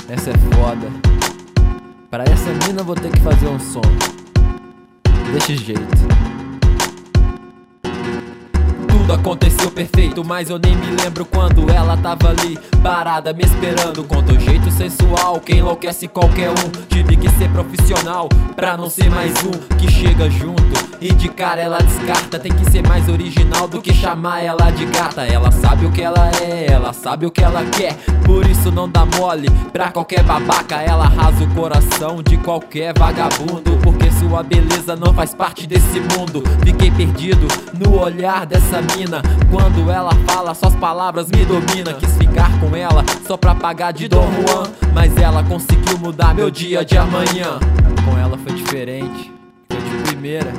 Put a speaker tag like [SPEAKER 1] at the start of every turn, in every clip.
[SPEAKER 1] Essa é foda. Pra essa mina eu vou ter que fazer um som desse jeito. Tudo aconteceu perfeito, mas eu nem me lembro quando ela tava ali, parada me esperando. Com teu jeito sensual, que enlouquece qualquer um. Tive que ser profissional, pra não ser mais um que chega junto e de cara ela descarta. Tem que ser mais original do que chamar ela de gata. Ela sabe o que ela é, ela sabe o que ela quer, por isso não dá mole pra qualquer babaca. Ela arrasa o coração de qualquer vagabundo, porque sua beleza não faz parte desse mundo. Fiquei perdido no olhar dessa mina, quando ela fala só as palavras me dominam. Quis ficar com ela só pra pagar de Dom Juan, mas ela conseguiu mudar meu dia de amanhã. Com ela foi diferente, foi de primeira.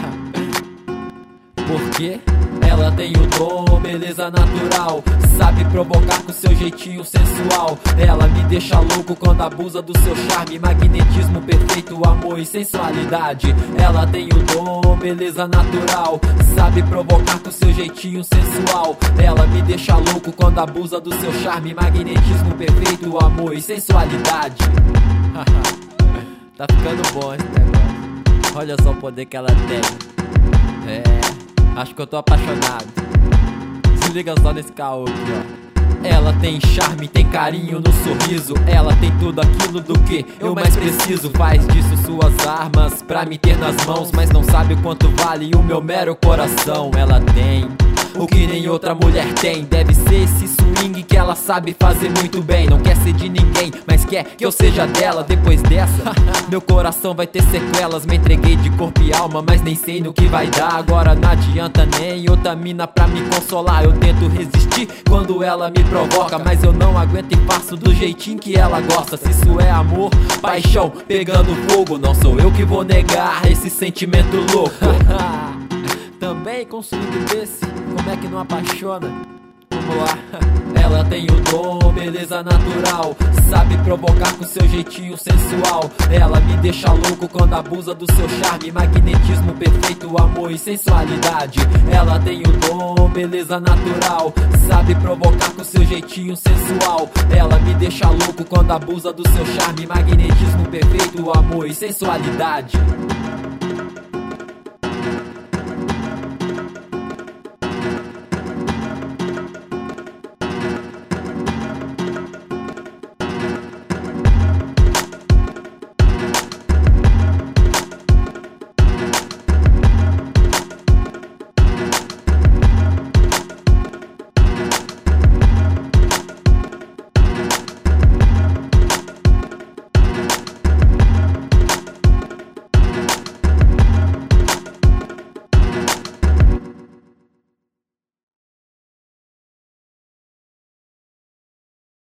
[SPEAKER 1] Porque ela tem o dom, beleza natural, sabe provocar com seu jeitinho sensual. Ela me deixa louco quando abusa do seu charme, magnetismo perfeito, amor e sensualidade. Ela tem o dom, beleza natural, sabe provocar com seu jeitinho sensual. Ela me deixa louco quando abusa do seu charme, magnetismo perfeito, amor e sensualidade. Tá ficando bom esse negócio. Olha só o poder que ela tem. Acho que eu tô apaixonado. Se liga só nesse caô aqui, ó. Ela tem charme, tem carinho no sorriso. Ela tem tudo aquilo do que eu mais preciso. Faz disso suas armas pra me ter nas mãos, mas não sabe o quanto vale o meu mero coração. Ela tem o que nem outra mulher tem. Deve ser esse swing que ela sabe fazer muito bem. Não quer ser de ninguém, mas quer que eu seja dela. Depois dessa, meu coração vai ter sequelas. Me entreguei de corpo e alma, mas nem sei no que vai dar. Agora não adianta nem outra mina pra me consolar. Eu tento resistir quando ela me provoca, mas eu não aguento e faço do jeitinho que ela gosta. Se isso é amor, paixão, pegando fogo, não sou eu que vou negar esse sentimento louco. Também consumido desse, como é que não apaixona? Vamos lá. Ela tem o dom, beleza natural, sabe provocar com seu jeitinho sensual. Ela me deixa louco quando abusa do seu charme, magnetismo perfeito, amor e sensualidade. Ela tem o dom, beleza natural, sabe provocar com seu jeitinho sensual. Ela me deixa louco quando abusa do seu charme, magnetismo perfeito, amor e sensualidade.